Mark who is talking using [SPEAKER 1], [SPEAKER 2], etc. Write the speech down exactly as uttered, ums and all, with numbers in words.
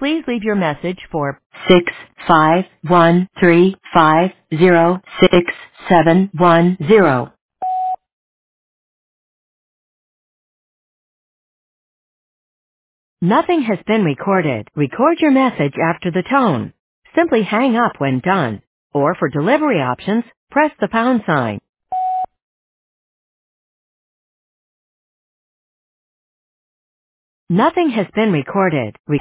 [SPEAKER 1] Please leave your message for six five one three five zero six seven one zero. Nothing has been recorded. Record your message after the tone. Simply hang up when done. Or for delivery options, press the pound sign. Nothing has been recorded.